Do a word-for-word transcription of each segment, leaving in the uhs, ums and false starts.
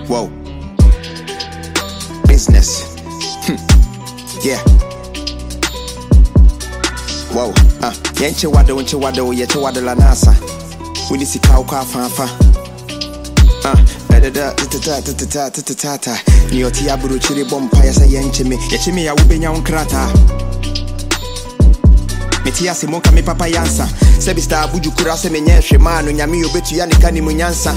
Whoa. Business. Yeah. Whoa. Ah, yenche wado, yenche wado, yenche wado la nasa. We need to cow car fanfa. Ah, da da da da da da da da da. Ni oti aburu chiri bompa ya sa yenche me. Yenche me ya ubenya unkrata. Metia se monka me papa yansa. Sebi sta abuju kura se menye hwemano nyame obetu ya nika ni munyansa.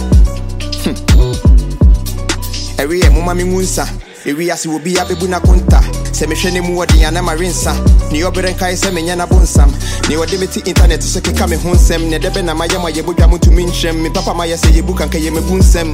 Ewe ye mama mi munsa. Ewe ase obi abebu na konta. Se me hwene mu wode yana marinsa. Ni obere nkai se menya na bonsam. Ni wode meti internet so keka me honsem. Ne debe na mayema ye bodwa mutu minhwem. Me papa ma ye se ye buka nkai ye me bunsem.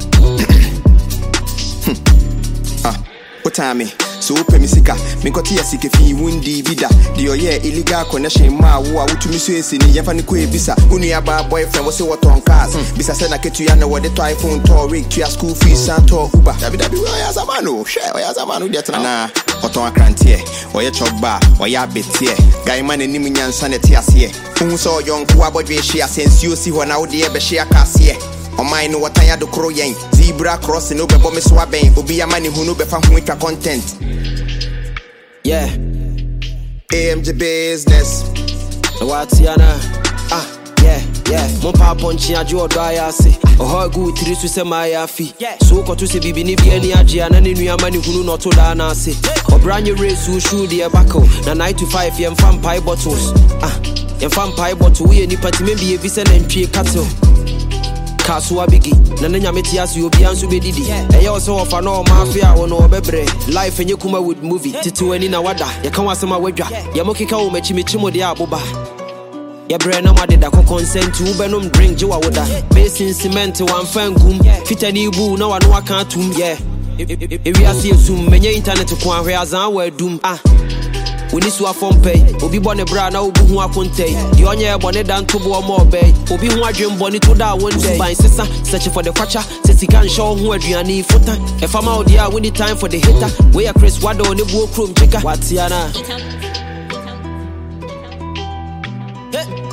Ah, otame. So open me sika, me koti ya sike fi wundi bida. Di oye illegal connection ma wo a wutumi so esi ni yefa ni ko ebisa. Unu ya ba boyfriend wo se what on cars. Bisa se na ketu ya na wo de to iPhone to rig to your school fees and to Uber. Dabi dabi wo ya zamanu, share wo ya zamanu de tana. Na oton akrantie, wo ye chogba, wo ya betie. Guy man ni mu nyansa ne te ase. Fu so yonko abodwe hia sensuo si ho na wo de e be hia kase. O mine no watanya do kro yen. Zebra cross no be bo me so aben. Obi ya mani hu no be fa hu twa content. Yeah, A M G business. Watiana. Ah, yeah, yeah. Mon pa ponchi ajo odo ayase. Oho gu tiri su se ma yafi. So ko to se bibi ni bi ani agye na ne nuama ni hunu no to da na ase. Obranye race u shoe de bako. Na nine to five yem fam pie bottles. Ah, yem fam pie bottle we ni pati me bi e bi se na ntwe cattle. Kasua bigi, na nenya metiasi obi ansu bedidi. Eya oso ofa no mafia wo no bebre. Life enye kuma with movie. Titu eni na wada, ya kan wasema wadwa. Ya mokika wo mechi mechi mo de aboba. Ya bre na made da ko consent u benom drink je wa woda. Basin cement wan fangum. Fitani bu na wa no aka atum. Yeah. Ewi ase zoom menye internet ko ahwe azan wa adum. Ah. Woni so afom pay obi bone bra na obu hu akontay di onye bone dan to bo mo obey obi hu adwem bone to da one day ban sisa search for the kwacha sisi kan show hu aduane futa e fama odi a we time for the hater we are Chris Wado ne bu okrom chika watiana.